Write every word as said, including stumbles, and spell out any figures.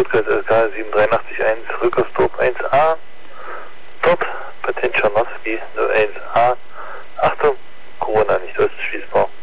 Codekreis L K sieben drei acht eins, Rückerstop eins A, dort Patent Czarnowski null eins A, Achtung, Corona nicht ausschließbar.